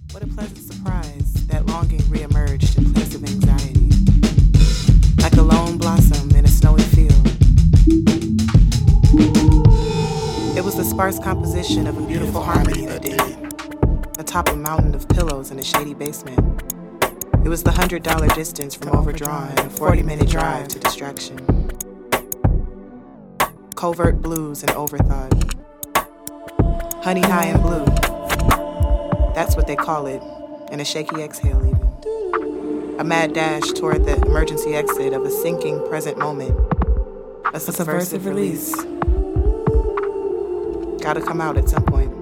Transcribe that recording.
What a pleasant surprise, that longing reemerged in place of anxiety. Like a lone blossom in a snowy field. It was the sparse composition of a beautiful harmony that did it. Atop a mountain of pillows in a shady basement. It was the $100 distance from overdrawn and a 40-minute drive to distraction. Covert blues and overthought. Honey high and blue. That's what they call it, and a shaky exhale even. A mad dash toward the emergency exit of a sinking present moment. A subversive release. Gotta come out at some point.